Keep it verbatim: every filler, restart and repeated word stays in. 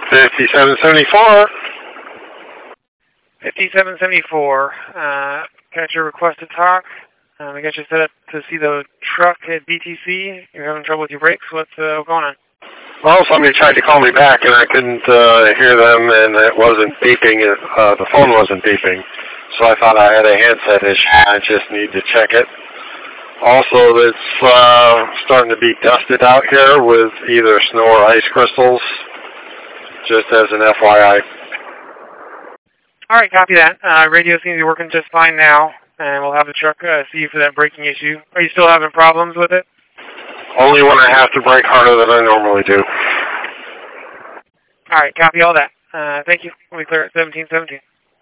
fifty-seven seventy-four. fifty-seven seventy-four. Uh, got your request to talk. Um, I got you set up to see the truck at B T C. You're having trouble with your brakes. What's uh, going on? Well, somebody tried to call me back, and I couldn't uh, hear them, and it wasn't beeping. Uh, the phone wasn't beeping. So I thought I had a handset issue. I just need to check it. Also, it's uh, starting to be dusted out here with either snow or ice crystals, just as an F Y I. All right, copy that. Uh, radio seems to be working just fine now, and we'll have the truck uh, see you for that braking issue. Are you still having problems with it? Only when I have to brake harder than I normally do. All right, copy all that. Uh, thank you. We'll be clear at seventeen seventeen.